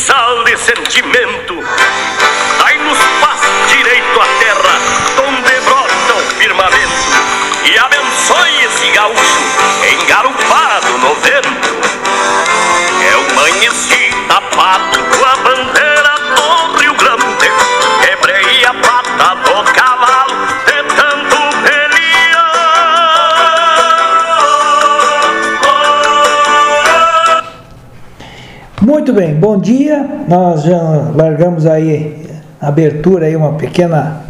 mixal de sentimento. Dai-nos paz direito à terra, donde brota o firmamento, e abençoe esse gaúcho engarupado no vento. Eu amanheci tapado com a bandeira do Rio Grande, quebrei a pata do cavalo de tanto pelear. Muito bem, bom dia. Nós já largamos aí a abertura, aí uma pequena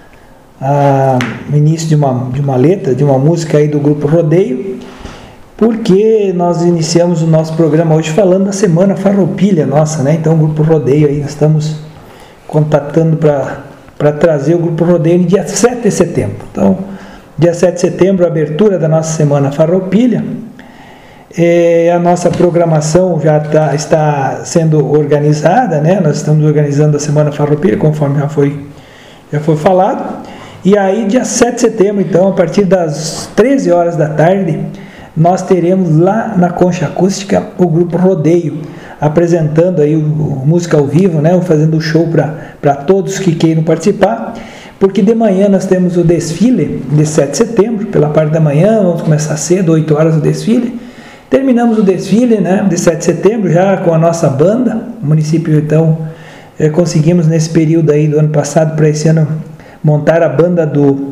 início de uma letra, de uma música aí do Grupo Rodeio, porque nós iniciamos o nosso programa hoje falando da Semana Farroupilha nossa, né? Então o Grupo Rodeio aí, nós estamos contatando para trazer o Grupo Rodeio no dia 7 de setembro. Então, dia 7 de setembro, a abertura da nossa Semana Farroupilha. A nossa programação já está sendo organizada, né? Nós estamos organizando a Semana Farroupilha, conforme já foi falado. E aí, dia 7 de setembro, então, a partir das 13 horas da tarde, nós teremos lá na Concha Acústica o Grupo Rodeio, apresentando aí música ao vivo, né? Fazendo o show para todos que queiram participar, porque de manhã nós temos o desfile de 7 de setembro, pela parte da manhã, vamos começar cedo, 8 horas o desfile. Terminamos o desfile, né, de 7 de setembro já com a nossa banda. O município, então, conseguimos nesse período aí do ano passado para esse ano montar a banda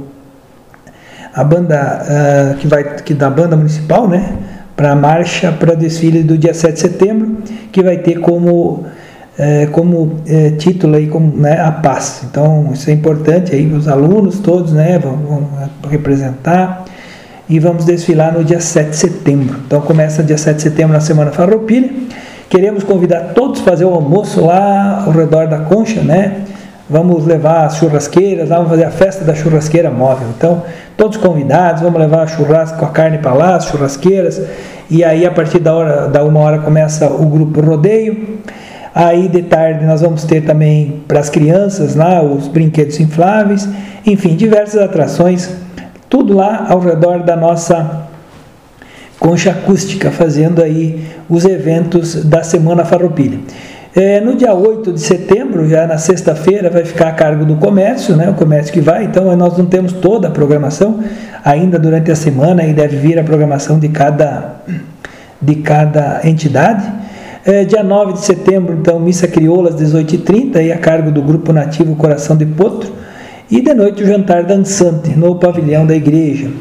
da banda municipal, né, para a marcha, para desfile do dia 7 de setembro, que vai ter como título aí, né, a paz. Então isso é importante aí, os alunos todos, né, vão representar. E vamos desfilar no dia 7 de setembro. Então começa dia 7 de setembro na Semana Farroupilha. Queremos convidar todos a fazer o almoço lá ao redor da Concha, né? Vamos levar as churrasqueiras, lá vamos fazer a festa da churrasqueira móvel. Então, todos convidados, vamos levar churrasco com a carne para lá, as churrasqueiras. E aí, a partir da 1h começa o Grupo Rodeio. Aí, de tarde, nós vamos ter também para as crianças lá os brinquedos infláveis. Enfim, diversas atrações. Tudo lá ao redor da nossa Concha Acústica, fazendo aí os eventos da Semana Farroupilha. No dia 8 de setembro, já na sexta-feira, vai ficar a cargo do comércio, né? O comércio que vai, então nós não temos toda a programação, ainda durante a semana, e deve vir a programação de cada entidade. Dia 9 de setembro, então, Missa Crioula às 18h30, aí a cargo do Grupo Nativo Coração de Potro. E de noite o jantar dançante no pavilhão da igreja.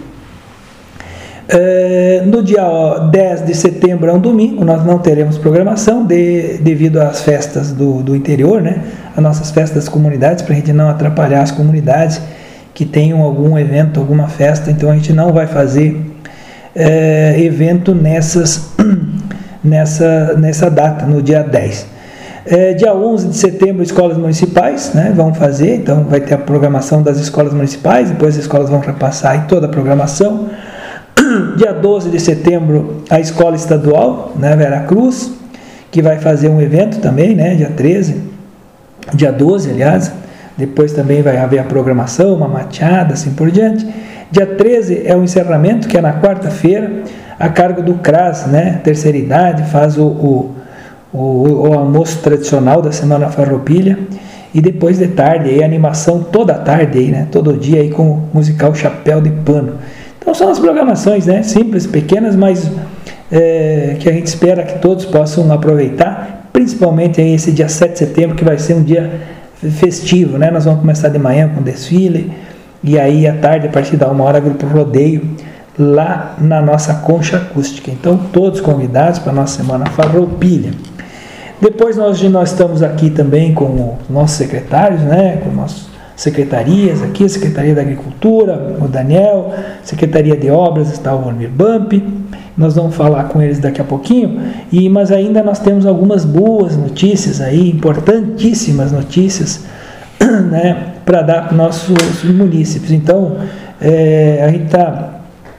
No dia 10 de setembro, é um domingo, nós não teremos programação devido às festas do interior, né? As nossas festas das comunidades, para a gente não atrapalhar as comunidades que tenham algum evento, alguma festa. Então a gente não vai fazer evento nessa data, no dia 10. Dia 11 de setembro, escolas municipais, né, vão fazer, então vai ter a programação das escolas municipais, depois as escolas vão repassar aí toda a programação. Dia 12 de setembro, a escola estadual, né, Veracruz, que vai fazer um evento também, né, dia 13, dia 12, aliás, depois também vai haver a programação, uma mateada, assim por diante. Dia 13 é o encerramento, que é na quarta-feira, a cargo do CRAS, né, terceira idade, faz o almoço tradicional da Semana Farroupilha, e depois de tarde aí, a animação toda a tarde aí, né, todo dia aí, com o musical Chapéu de Pano. Então são as programações, né, simples, pequenas, mas que a gente espera que todos possam aproveitar, principalmente aí esse dia 7 de setembro, que vai ser um dia festivo, né? Nós vamos começar de manhã com desfile, e aí à tarde, a partir da 1h, Grupo Rodeio lá na nossa Concha Acústica. Então todos convidados para a nossa Semana Farroupilha. Depois nós estamos aqui também com os nossos secretários, né, com nossas secretarias aqui, a Secretaria da Agricultura, o Daniel, Secretaria de Obras, está o Volmir Bump. Nós vamos falar com eles daqui a pouquinho, mas ainda nós temos algumas boas notícias aí, importantíssimas notícias, né, para dar para os nossos munícipes. Então, a gente está,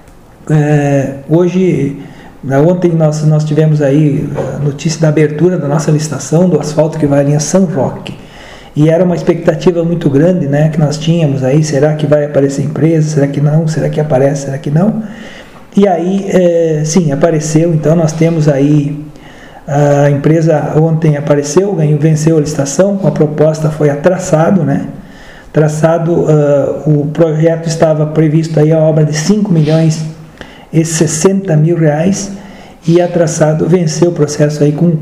ontem nós tivemos aí a notícia da abertura da nossa licitação do asfalto que vai à linha São Roque. E era uma expectativa muito grande, né, que nós tínhamos aí, será que vai aparecer empresa, será que não, será que aparece, será que não? E aí, sim, apareceu. Então nós temos aí A empresa ontem apareceu, venceu a licitação, a proposta foi a traçado, né? O projeto estava previsto aí a obra de 5.060.000 reais e a traçado venceu o processo aí com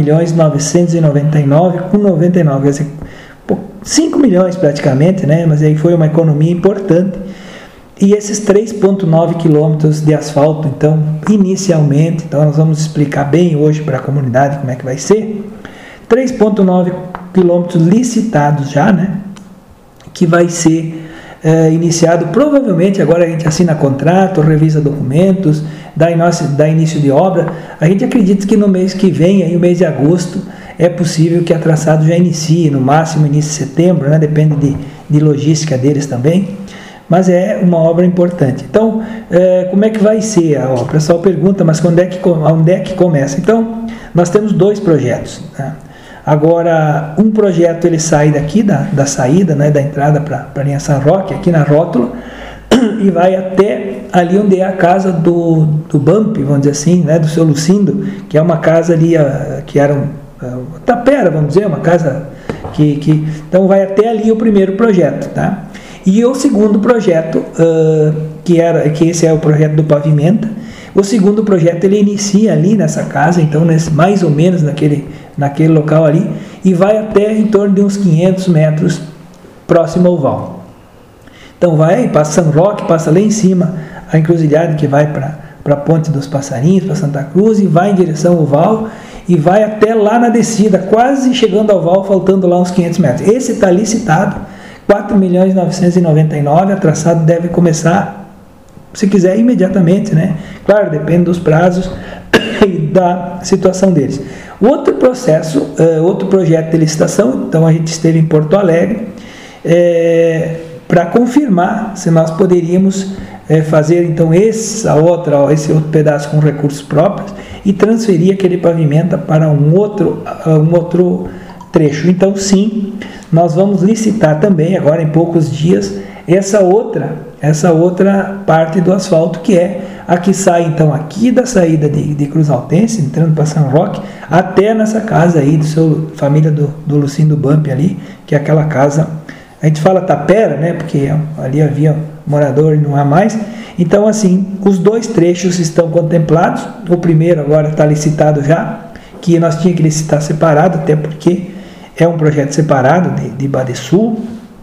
4.999,99, quer dizer, 5 milhões praticamente, né? Mas aí foi uma economia importante. E esses 3,9 quilômetros de asfalto, então, inicialmente, então nós vamos explicar bem hoje para a comunidade como é que vai ser, 3,9 quilômetros licitados já, né? Que vai ser iniciado, provavelmente agora a gente assina contrato, revisa documentos, dá início de obra. A gente acredita que no mês que vem, aí, o mês de agosto, é possível que a traçado já inicie, no máximo início de setembro, né? Depende de logística deles também, mas é uma obra importante. Então, como é que vai ser a obra? O pessoal pergunta, mas onde é que começa? Então, nós temos 2 projetos, né? Agora, um projeto ele sai daqui, da saída, né, da entrada para a linha São Roque, aqui na rótula, e vai até ali onde é a casa do Bump, vamos dizer assim, né, do seu Lucindo, que é uma casa ali, que era tapera, vamos dizer, uma casa que então vai até ali o primeiro projeto, tá? E o segundo projeto, que esse é o projeto do Pavimenta, o segundo projeto ele inicia ali nessa casa, então mais ou menos naquele local ali, e vai até em torno de uns 500 metros próximo ao val. Então passa São Roque, passa lá em cima a encruzilhada que vai para a Ponte dos Passarinhos, para Santa Cruz, e vai em direção ao val, e vai até lá na descida, quase chegando ao val, faltando lá uns 500 metros. Esse está licitado, 4.999.000, a traçado deve começar, se quiser, imediatamente, né? Claro, depende dos prazos e da situação deles. Outro projeto de licitação, então a gente esteve em Porto Alegre para confirmar se nós poderíamos fazer então esse outro pedaço com recursos próprios e transferir aquele pavimento para um outro trecho. Então sim, nós vamos licitar também agora em poucos dias essa outra parte do asfalto, que é a que sai então aqui da saída de Cruz Altense, entrando para São Roque, até nessa casa aí família do Lucindo Bump ali, que é aquela casa, a gente fala tapera, né, porque ali havia morador e não há mais. Então assim, os 2 trechos estão contemplados. O primeiro agora está licitado já, que nós tínhamos que licitar separado, até porque é um projeto separado de Badesul.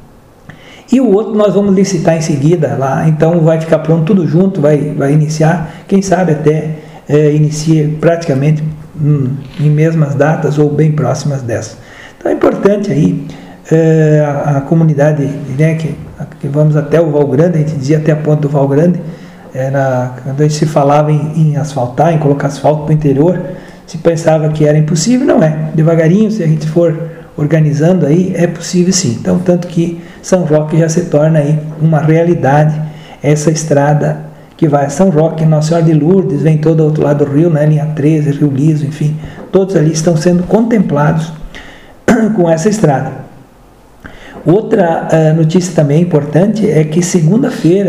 E o outro nós vamos licitar em seguida lá, então vai ficar pronto tudo junto, vai iniciar, quem sabe até inicie praticamente em mesmas datas ou bem próximas dessas. Então é importante aí a comunidade, né, que vamos até o Val Grande, a gente dizia até a ponta do Val Grande, quando a gente se falava em asfaltar, em colocar asfalto para o interior, se pensava que era impossível, não é. Devagarinho, se a gente for organizando aí, é possível sim. Então, tanto que São Roque já se torna aí uma realidade, essa estrada que vai a São Roque, Nossa Senhora de Lourdes, vem todo ao outro lado do rio, né, linha 13, Rio Liso, enfim, todos ali estão sendo contemplados com essa estrada. Outra notícia também importante é que segunda-feira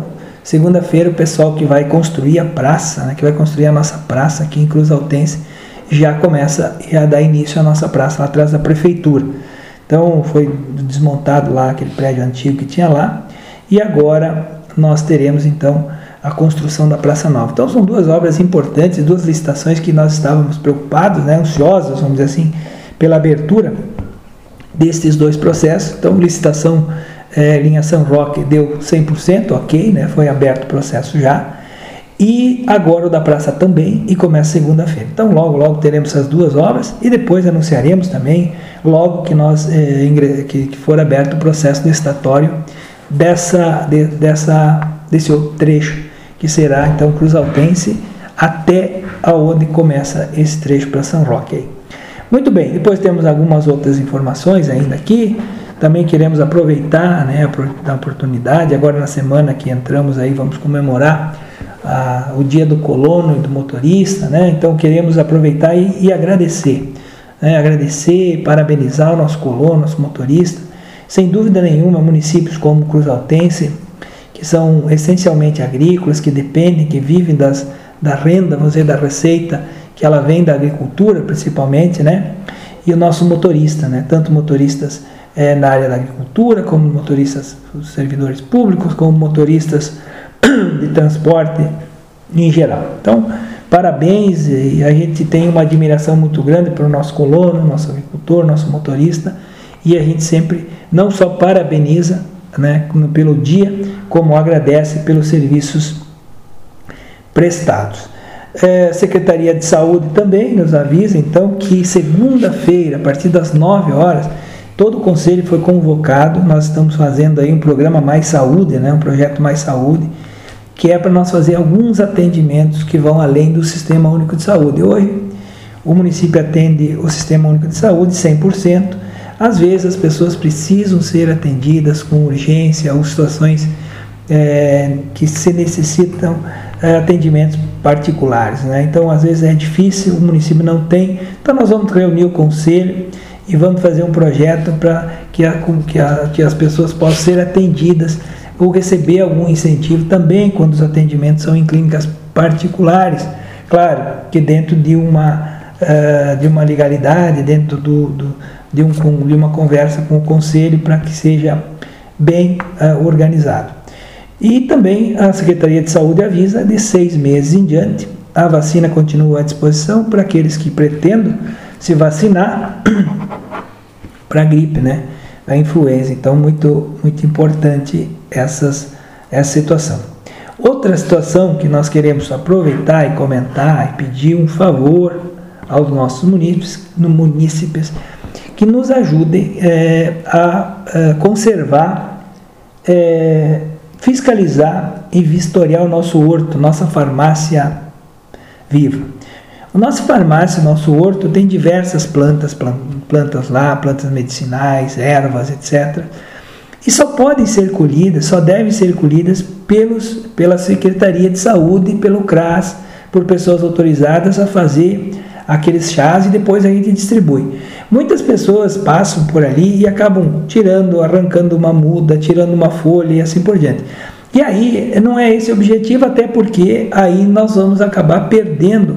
o pessoal que vai construir a praça, né, que vai construir a nossa praça aqui em Cruz Altense, já dá início à nossa praça lá atrás da prefeitura. Então foi desmontado lá aquele prédio antigo que tinha lá, e agora nós teremos então a construção da Praça Nova. Então são 2 obras importantes, 2 licitações que nós estávamos preocupados, né, ansiosos, vamos dizer assim, pela abertura desses 2 processos. Então licitação linha São Roque deu 100%, ok, né, foi aberto o processo já. E agora o da praça também, e começa segunda-feira. Então logo teremos essas 2 obras, e depois anunciaremos também, logo que que for aberto o processo licitatório desse outro trecho, que será então Cruz Altense, até aonde começa esse trecho para São Roque aí. Muito bem, depois temos algumas outras informações ainda aqui. Também queremos aproveitar, né, a oportunidade, agora na semana que entramos aí, vamos comemorar o dia do colono e do motorista, né? Então queremos aproveitar e agradecer, né? Agradecer, parabenizar o nosso colono, nosso motorista. Sem dúvida nenhuma, municípios como Cruz Altense, que são essencialmente agrícolas, que dependem, que vivem da renda, vamos dizer, da receita que ela vem da agricultura principalmente, né? E o nosso motorista, né? Tanto motoristas na área da agricultura, como motoristas, os servidores públicos, como motoristas de transporte em geral. Então, parabéns, e a gente tem uma admiração muito grande para o nosso colono, nosso agricultor, nosso motorista, e a gente sempre não só parabeniza, né, pelo dia, como agradece pelos serviços prestados. A Secretaria de Saúde também nos avisa, então, que segunda-feira, a partir das 9 horas, todo o Conselho foi convocado. Nós estamos fazendo aí um programa Mais Saúde, né, um projeto Mais Saúde, que é para nós fazer alguns atendimentos que vão além do Sistema Único de Saúde. Hoje, o município atende o Sistema Único de Saúde 100%. Às vezes, as pessoas precisam ser atendidas com urgência ou situações que se necessitam atendimentos particulares, né? Então, às vezes é difícil, o município não tem. Então, nós vamos reunir o Conselho e vamos fazer um projeto para que as pessoas possam ser atendidas ou receber algum incentivo também quando os atendimentos são em clínicas particulares. Claro que dentro de uma legalidade, dentro de uma conversa com o Conselho para que seja bem organizado. E também a Secretaria de Saúde avisa de 6 meses em diante. A vacina continua à disposição para aqueles que pretendam se vacinar para a gripe, né? A influenza. Então, muito, muito importante essa situação. Outra situação que nós queremos aproveitar e comentar e pedir um favor aos nossos munícipes que nos ajudem a conservar, fiscalizar e vistoriar o nosso horto, nossa farmácia viva. A nossa farmácia, nosso horto, tem diversas plantas lá, plantas medicinais, ervas, etc. E só podem ser colhidas, só devem ser colhidas pela Secretaria de Saúde, pelo CRAS, por pessoas autorizadas a fazer aqueles chás e depois a gente distribui. Muitas pessoas passam por ali e acabam tirando, arrancando uma muda, tirando uma folha e assim por diante. E aí não é esse o objetivo, até porque aí nós vamos acabar perdendo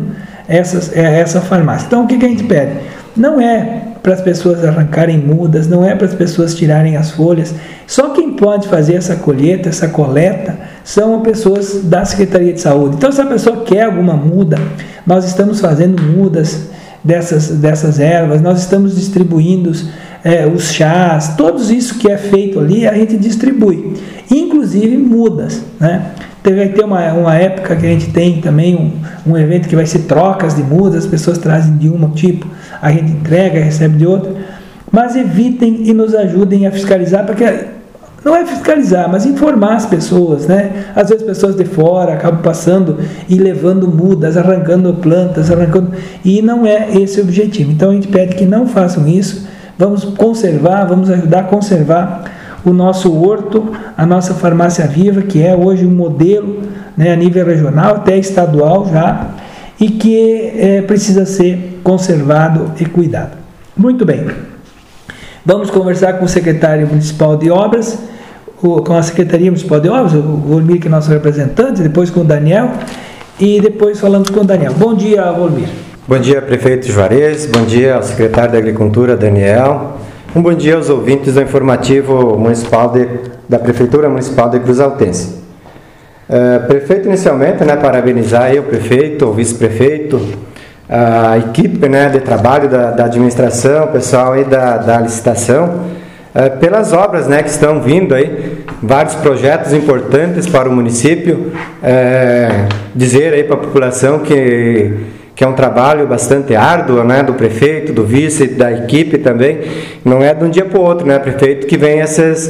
essa farmácia. Então o que a gente pede? Não é para as pessoas arrancarem mudas, não é para as pessoas tirarem as folhas. Só quem pode fazer essa colheita, essa coleta, são pessoas da Secretaria de Saúde. Então, se a pessoa quer alguma muda, nós estamos fazendo mudas dessas ervas, nós estamos distribuindo os chás, tudo isso que é feito ali, a gente distribui, inclusive mudas, né? Vai ter uma época que a gente tem também um evento que vai ser trocas de mudas, as pessoas trazem de um tipo, a gente entrega, recebe de outro, mas evitem e nos ajudem a fiscalizar, porque não é fiscalizar, mas informar as pessoas, né? Às vezes pessoas de fora acabam passando e levando mudas, arrancando plantas, e não é esse o objetivo. Então a gente pede que não façam isso, vamos conservar, vamos ajudar a conservar o nosso horto, a nossa farmácia viva, que é hoje um modelo, né, a nível regional, até estadual já, e que precisa ser conservado e cuidado. Muito bem, vamos conversar com o secretário municipal de obras, com a Secretaria Municipal de Obras, o Volmir, que é nosso representante, depois com o Daniel, e depois falamos com o Daniel. Bom dia, Volmir. Bom dia, prefeito Juarez, bom dia ao secretário da Agricultura, Daniel. Um bom dia aos ouvintes do informativo municipal da Prefeitura Municipal de Cruz Altense. Prefeito, inicialmente, né, parabenizar aí o prefeito, o vice-prefeito, a equipe, né, de trabalho da administração, o pessoal aí da licitação, pelas obras, né, que estão vindo aí, vários projetos importantes para o município. Dizer aí para a população que é um trabalho bastante árduo, né, do prefeito, do vice, da equipe também. Não é de um dia para o outro, né, prefeito, que vem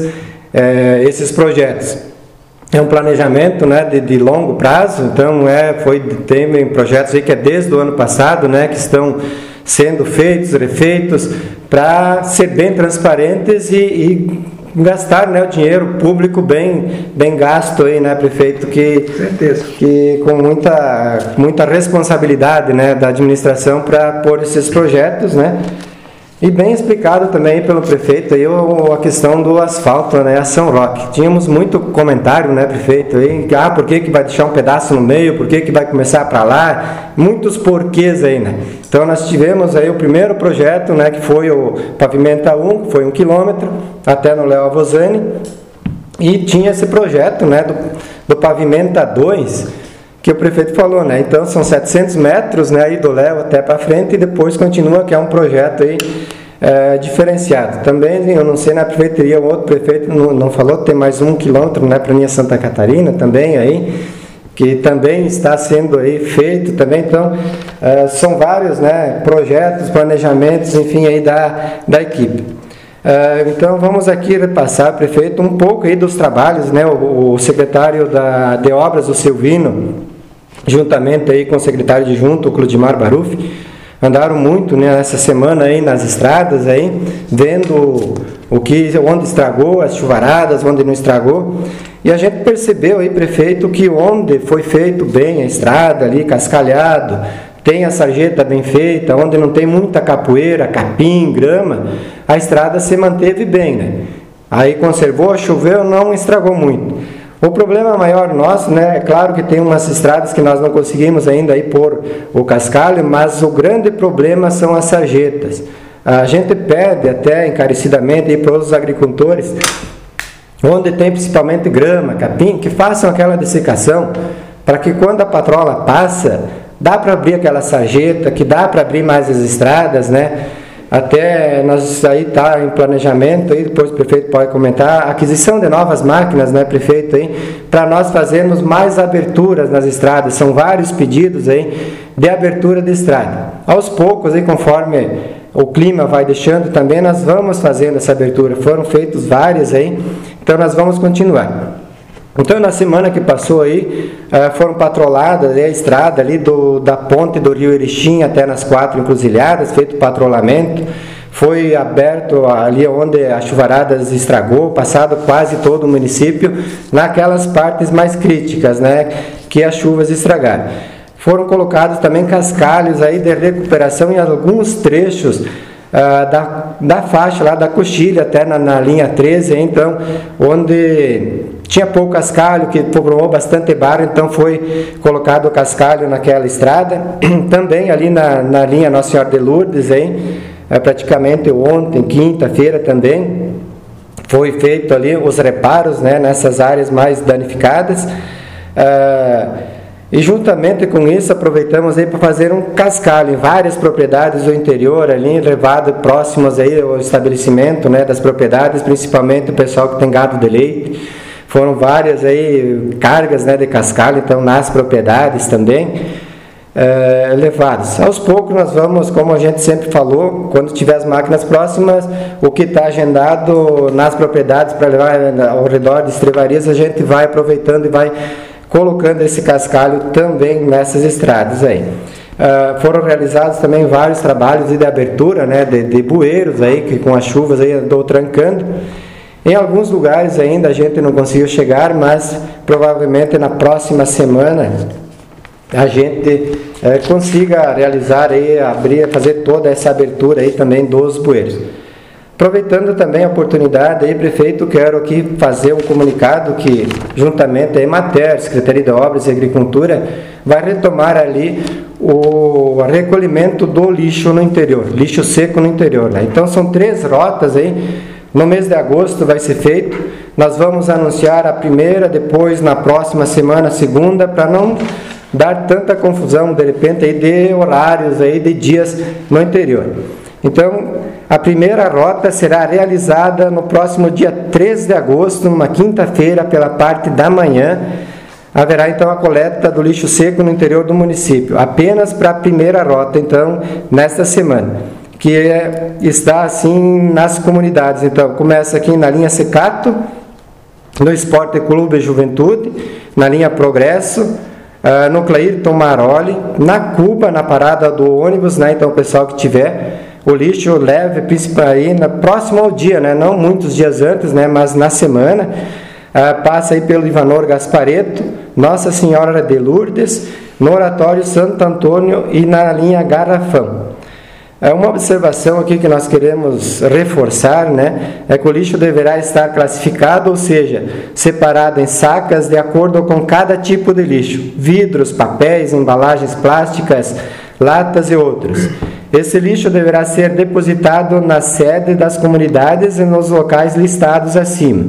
esses projetos. É um planejamento, né, de longo prazo. Então tem projetos aí que é desde o ano passado, né, que estão sendo feitos, refeitos, para ser bem transparentes e gastar, né, o dinheiro público bem gasto aí, né, prefeito, que com muita responsabilidade, né, da administração para pôr esses projetos, né, E bem explicado também pelo prefeito aí a questão do asfalto, né, a São Roque. Tínhamos muito comentário, né, prefeito, aí, por que vai deixar um pedaço no meio, por que vai começar para lá, muitos porquês aí, né. Então nós tivemos aí o primeiro projeto, né, que foi o Pavimenta 1, que foi 1 quilômetro, até no Léo Avosani, e tinha esse projeto, né, do Pavimenta 2, que o prefeito falou, né? Então são 700 metros, né, aí do Léo até para frente, e depois continua, que é um projeto aí diferenciado. Também, eu não sei, na prefeitoria, o outro prefeito não falou, tem mais 1 quilômetro, né, para a linha Santa Catarina também aí, que também está sendo aí feito também. Então são vários, né, projetos, planejamentos, enfim, aí da equipe. Então vamos aqui repassar, prefeito, um pouco aí dos trabalhos, né? O secretário de obras, o Silvino, juntamente aí com o secretário adjunto, o Clodimar Baruf, andaram muito, né, essa semana aí nas estradas aí, vendo onde estragou, as chuvaradas, onde não estragou. E a gente percebeu aí, prefeito, que onde foi feito bem a estrada ali, cascalhado, tem a sarjeta bem feita, onde não tem muita capoeira, capim, grama, a estrada se manteve bem, né? Aí conservou, choveu, não estragou muito. O problema maior nosso, né, é claro que tem umas estradas que nós não conseguimos ainda aí pôr o cascalho, mas o grande problema são as sarjetas. A gente pede até encarecidamente aí para os agricultores, onde tem principalmente grama, capim, que façam aquela dessecação, para que quando a patrola passa, dá para abrir aquela sarjeta, que dá para abrir mais as estradas, né? Até nós aí está em planejamento, aí depois o prefeito pode comentar, a aquisição de novas máquinas, né, prefeito, aí, para nós fazermos mais aberturas nas estradas. São vários pedidos aí de abertura de estrada. Aos poucos, aí, conforme o clima vai deixando também, nós vamos fazendo essa abertura. Foram feitos várias aí, então nós vamos continuar. Então, na semana que passou aí, foram patroladas a estrada ali da ponte do Rio Erechim até nas 4 encruzilhadas, feito patrollamento. Foi aberto ali onde a chuvaradas estragou, passado quase todo o município, naquelas partes mais críticas, né, que as chuvas estragaram. Foram colocados também cascalhos aí de recuperação em alguns trechos da faixa lá da Coxilha até na linha 13, então, onde tinha pouco cascalho, que formou bastante barro, então foi colocado o cascalho naquela estrada. Também ali na linha Nossa Senhora de Lourdes, hein, praticamente ontem, quinta-feira também, foi feito ali os reparos, né, nessas áreas mais danificadas. E juntamente com isso aproveitamos aí para fazer um cascalho em várias propriedades do interior ali, levado próximos aí ao estabelecimento, né, das propriedades, principalmente o pessoal que tem gado de leite. Foram várias aí cargas, né, de cascalho, então nas propriedades também levados. Aos poucos nós vamos, como a gente sempre falou, quando tiver as máquinas próximas, o que está agendado nas propriedades para levar ao redor de estrevarias, a gente vai aproveitando e vai colocando esse cascalho também nessas estradas aí. Foram realizados também vários trabalhos de abertura, né, de bueiros aí, que com as chuvas aí andou trancando. Em alguns lugares ainda a gente não conseguiu chegar, mas provavelmente na próxima semana a gente consiga realizar aí, fazer toda essa abertura aí também dos bueiros. Aproveitando também a oportunidade aí, prefeito, quero aqui fazer um comunicado que, juntamente a Emater, Secretaria de Obras e Agricultura, vai retomar ali o recolhimento do lixo no interior, lixo seco no interior, né? Então são 3 rotas aí, no mês de agosto vai ser feito, nós vamos anunciar a primeira, depois na próxima semana a segunda, para não dar tanta confusão de repente aí de horários aí, de dias no interior. Então, a primeira rota será realizada no próximo dia 3 de agosto, numa quinta-feira, pela parte da manhã. Haverá então a coleta do lixo seco no interior do município, apenas para a primeira rota, então, nesta semana, que está assim nas comunidades. Então, começa aqui na linha Secato, no Esporte Clube Juventude, na linha Progresso, no Clairton Maroli, na Cuba, na parada do ônibus, né? Então, o pessoal que tiver o lixo leve, aí próximo ao dia, né? Não muitos dias antes, né? Mas na semana, passa aí pelo Ivanor Gaspareto, Nossa Senhora de Lourdes, no Oratório Santo Antônio e na linha Garrafão. Uma observação aqui que nós queremos reforçar, né, é que o lixo deverá estar classificado, ou seja, separado em sacas de acordo com cada tipo de lixo: vidros, papéis, embalagens plásticas, latas e outros. Esse lixo deverá ser depositado na sede das comunidades e nos locais listados acima,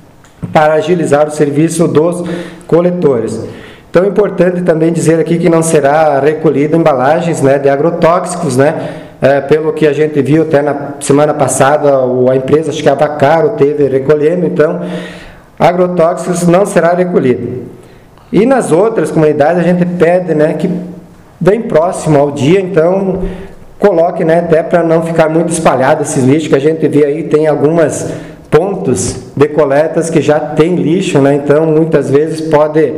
para agilizar o serviço dos coletores. Então é importante também dizer aqui que não será recolhido embalagens, né, de agrotóxicos, né? Pelo que a gente viu até na semana passada, a empresa, acho que a Vacaro, teve recolhendo, então agrotóxicos não será recolhido. E nas outras comunidades a gente pede, né, que bem próximo ao dia, então coloque, né, até para não ficar muito espalhado esses lixos, que a gente vê aí, tem algumas pontos de coletas que já tem lixo, né, então muitas vezes pode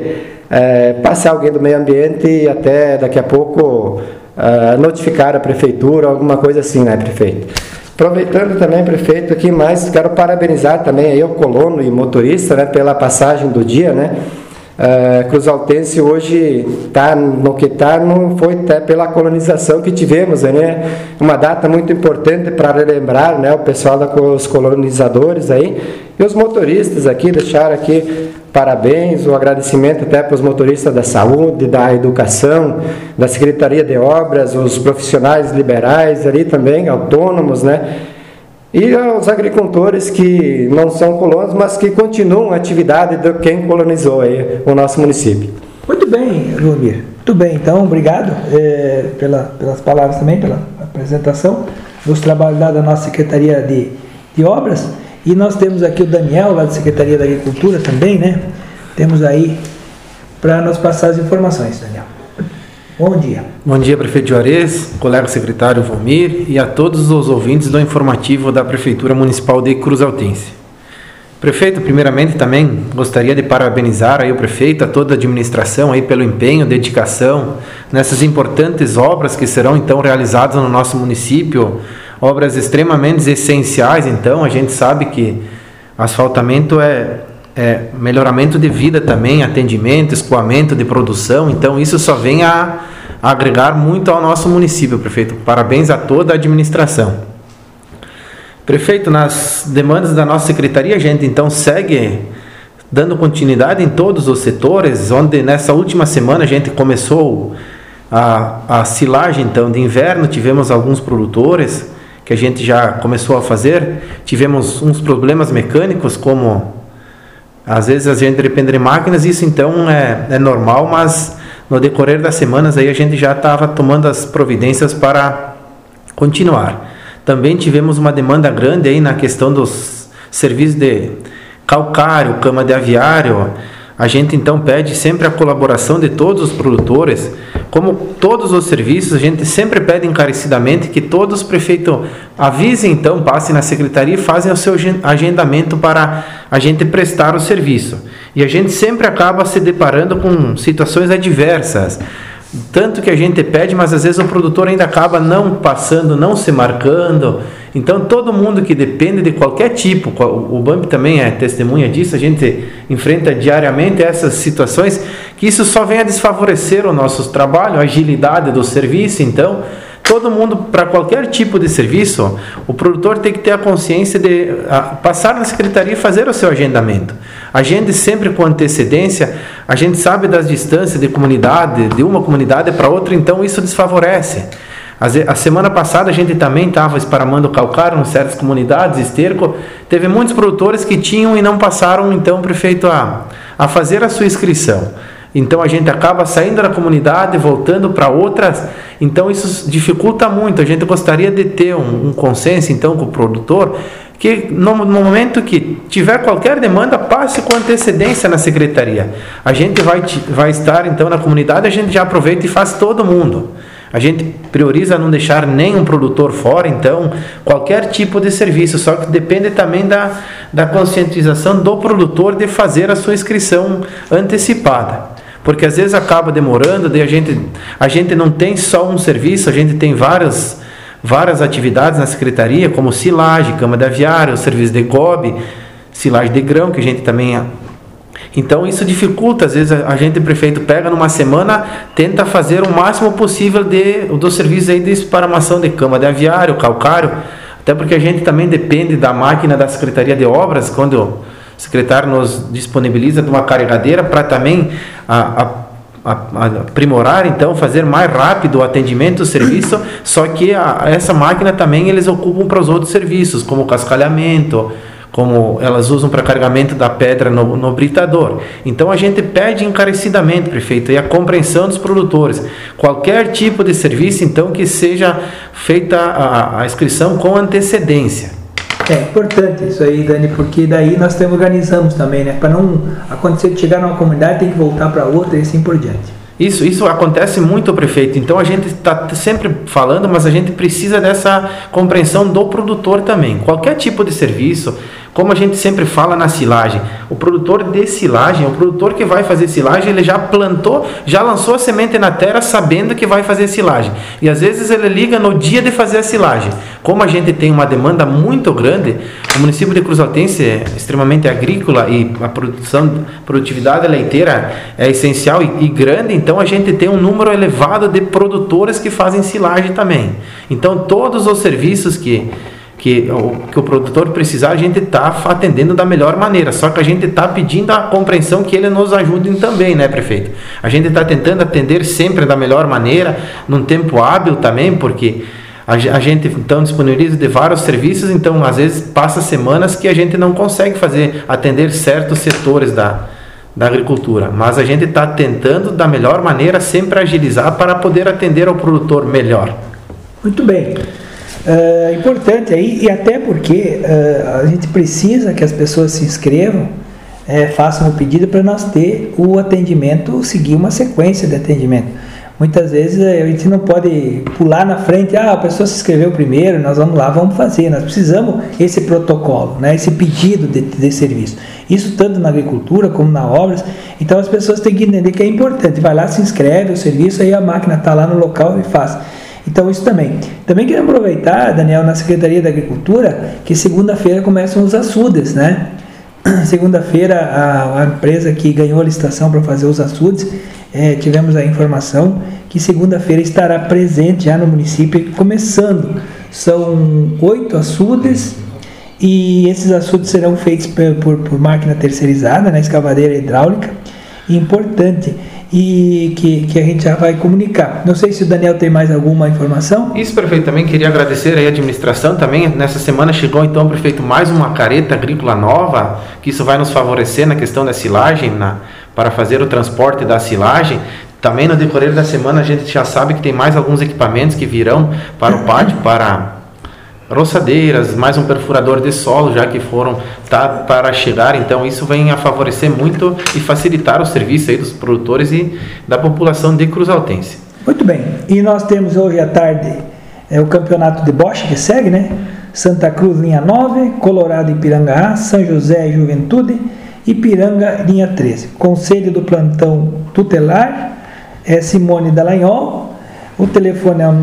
passar alguém do meio ambiente e até daqui a pouco notificar a prefeitura, alguma coisa assim, né, prefeito? Aproveitando também, prefeito, aqui mais, quero parabenizar também aí o colono e motorista, né, pela passagem do dia, né? Cruz Altense hoje está no que está, não foi até pela colonização que tivemos, né? Uma data muito importante para relembrar, né, o pessoal dos colonizadores aí, e os motoristas aqui, deixar aqui parabéns, o agradecimento até para os motoristas da saúde, da educação, da Secretaria de Obras, os profissionais liberais ali também, autônomos, né? E aos agricultores que não são colonos, mas que continuam a atividade de quem colonizou aí o nosso município. Muito bem, Joamir. Muito bem, então, obrigado pelas palavras também, pela apresentação dos trabalhos da nossa Secretaria de Obras. E nós temos aqui o Daniel, lá da Secretaria da Agricultura também, né? Temos aí para nos passar as informações, Daniel. Bom dia. Bom dia, prefeito Juarez, colega secretário Valmir e a todos os ouvintes do informativo da Prefeitura Municipal de Cruz Altense. Prefeito, primeiramente também gostaria de parabenizar aí o prefeito, a toda a administração aí pelo empenho, dedicação nessas importantes obras que serão então realizadas no nosso município, obras extremamente essenciais. Então a gente sabe que asfaltamento é melhoramento de vida também, atendimento, escoamento de produção, então isso só vem a agregar muito ao nosso município, prefeito. Parabéns a toda a administração. Prefeito, nas demandas da nossa secretaria, a gente então segue dando continuidade em todos os setores, onde nessa última semana a gente começou a silagem então de inverno, tivemos alguns produtores que a gente já começou a fazer, tivemos uns problemas mecânicos, como às vezes a gente depende de máquinas, isso então é normal, mas no decorrer das semanas aí a gente já estava tomando as providências para continuar. Também tivemos uma demanda grande aí na questão dos serviços de calcário, cama de aviário. A gente então pede sempre a colaboração de todos os produtores. Como todos os serviços, a gente sempre pede encarecidamente que todos os prefeitos avisem, então, passem na secretaria e fazem o seu agendamento para a gente prestar o serviço. E a gente sempre acaba se deparando com situações adversas. Tanto que a gente pede, mas às vezes o produtor ainda acaba não passando, não se marcando. Então todo mundo que depende de qualquer tipo, o BAMP também é testemunha disso, a gente enfrenta diariamente essas situações, que isso só vem a desfavorecer o nosso trabalho, a agilidade do serviço. Então todo mundo, para qualquer tipo de serviço, o produtor tem que ter a consciência de passar na secretaria e fazer o seu agendamento. Agende sempre com antecedência. A gente sabe das distâncias de comunidade, de uma comunidade para outra, então isso desfavorece. A semana passada a gente também estava esparamando calcário em certas comunidades, esterco. Teve muitos produtores que tinham e não passaram, então, prefeito, a fazer a sua inscrição. Então a gente acaba saindo da comunidade, voltando para outras, então isso dificulta muito. A gente gostaria de ter um consenso então com o produtor, que no momento que tiver qualquer demanda, passe com antecedência na secretaria. A gente vai estar então na comunidade, a gente já aproveita e faz todo mundo. A gente prioriza não deixar nenhum produtor fora, então, qualquer tipo de serviço, só que depende também da conscientização do produtor de fazer a sua inscrição antecipada. Porque às vezes acaba demorando, daí a gente não tem só um serviço, a gente tem várias atividades na secretaria, como silagem, cama de aviário, serviço de gobe, silagem de grão, que a gente também Então isso dificulta, às vezes a gente, prefeito, pega numa semana, tenta fazer o máximo possível do serviço aí de esparamação de cama de aviário, calcário, até porque a gente também depende da máquina da Secretaria de Obras, quando o secretário nos disponibiliza de uma carregadeira para também aprimorar, então, fazer mais rápido o atendimento do serviço, só que essa máquina também eles ocupam para os outros serviços, como cascalhamento, como elas usam para carregamento da pedra no britador. Então a gente pede encarecidamente, prefeito, e a compreensão dos produtores. Qualquer tipo de serviço, então, que seja feita a inscrição com antecedência. É importante isso aí, Dani, porque daí nós organizamos também, né? Para não acontecer de chegar numa comunidade, tem que voltar para outra e assim por diante. Isso acontece muito, prefeito. Então a gente está sempre falando, mas a gente precisa dessa compreensão do produtor também. Qualquer tipo de serviço, como a gente sempre fala na silagem, o produtor de silagem, o produtor que vai fazer silagem, ele já plantou, já lançou a semente na terra sabendo que vai fazer silagem. E às vezes ele liga no dia de fazer a silagem. Como a gente tem uma demanda muito grande, o município de Cruzaltense é extremamente agrícola e a produtividade leiteira é essencial e grande, então a gente tem um número elevado de produtores que fazem silagem também. Então todos os serviços que o produtor precisar, a gente está atendendo da melhor maneira, só que a gente está pedindo a compreensão que ele nos ajude também, né, prefeito? A gente está tentando atender sempre da melhor maneira, num tempo hábil também, porque a gente então disponibiliza de vários serviços, então às vezes passa semanas que a gente não consegue atender certos setores da agricultura, mas a gente está tentando da melhor maneira sempre agilizar para poder atender ao produtor melhor. Muito bem. Importante aí, e até porque a gente precisa que as pessoas se inscrevam, façam o pedido para nós ter o atendimento, seguir uma sequência de atendimento. Muitas vezes a gente não pode pular na frente, a pessoa se inscreveu primeiro, nós vamos lá, vamos fazer. Nós precisamos esse protocolo, né, esse pedido de serviço. Isso tanto na agricultura como na obras. Então as pessoas têm que entender que é importante. Vai lá, se inscreve, o serviço, aí a máquina está lá no local e faz. Então isso também. Também quero aproveitar, Daniel, na Secretaria da Agricultura, que segunda-feira começam os açudes, né? Segunda-feira a empresa que ganhou a licitação para fazer os açudes, tivemos a informação que segunda-feira estará presente já no município, começando. São 8 açudes e esses açudes serão feitos por máquina terceirizada, né? Escavadeira hidráulica, importante. E que a gente já vai comunicar. Não sei se o Daniel tem mais alguma informação. Isso, prefeito, também queria agradecer aí a administração também. Nessa semana chegou então, prefeito, mais uma carreta agrícola nova, que isso vai nos favorecer na questão da silagem, para fazer o transporte da silagem. Também no decorrer da semana a gente já sabe que tem mais alguns equipamentos que virão para o pátio, para roçadeiras, mais um perfurador de solo já que para chegar, então isso vem a favorecer muito e facilitar o serviço aí dos produtores e da população de Cruzaltense. Muito bem, e nós temos hoje à tarde o campeonato de bocha que segue, né? Santa Cruz linha 9, Colorado Ipiranga A, São José e Juventude, Ipiranga linha 13. Conselho do plantão tutelar é Simone Dallagnol, o telefone é o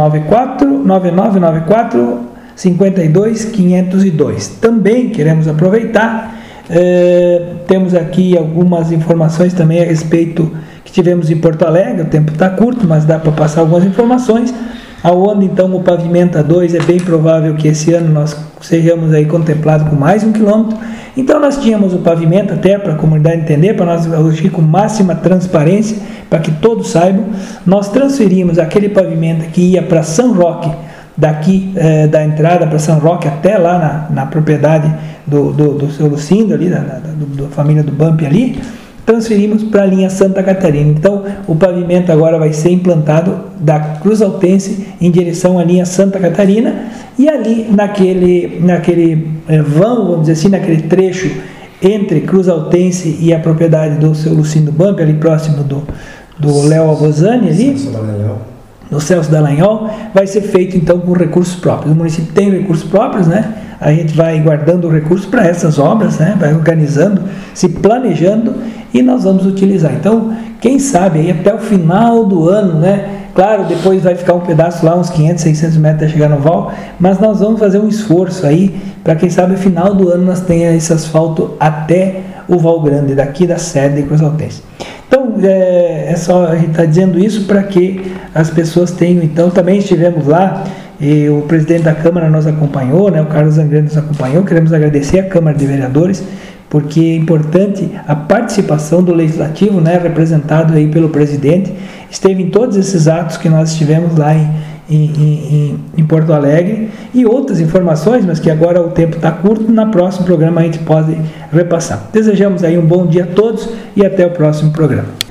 9994 52.502. Também queremos aproveitar, temos aqui algumas informações também a respeito que tivemos em Porto Alegre. O tempo está curto, mas dá para passar algumas informações, aonde então o Pavimenta 2 é bem provável que esse ano nós sejamos aí contemplados com mais 1 quilômetro. Então nós tínhamos o pavimento até para a comunidade entender, para nós agir com máxima transparência, para que todos saibam. Nós transferimos aquele pavimento que ia para São Roque, daqui da entrada para São Roque até lá na propriedade do seu Lucindo ali, da família do Bump ali, transferimos para a linha Santa Catarina. Então o pavimento agora vai ser implantado da Cruzaltense em direção à linha Santa Catarina, e ali naquele vão, vamos dizer assim, naquele trecho entre Cruzaltense e a propriedade do seu Lucindo Bump, ali próximo do Léo Alvozani ali, no Celso Dallagnol, vai ser feito então com recursos próprios. O município tem recursos próprios, né? A gente vai guardando recursos para essas obras, né? Vai organizando, se planejando, e nós vamos utilizar. Então, quem sabe aí até o final do ano, né? Claro, depois vai ficar um pedaço lá, uns 500, 600 metros até chegar no Val, mas nós vamos fazer um esforço aí para quem sabe no final do ano nós tenha esse asfalto até o Val Grande, daqui da sede de Cruzaltense. Então, é só a gente está dizendo isso para que as pessoas tenham. Então, também estivemos lá, e o presidente da Câmara nos acompanhou, né, o Carlos Zangrande nos acompanhou. Queremos agradecer à Câmara de Vereadores, porque é importante a participação do Legislativo, né, representado aí pelo presidente. Esteve em todos esses atos que nós estivemos lá em Porto Alegre, e outras informações, mas que agora o tempo está curto, na próximo programa a gente pode repassar. Desejamos aí um bom dia a todos e até o próximo programa.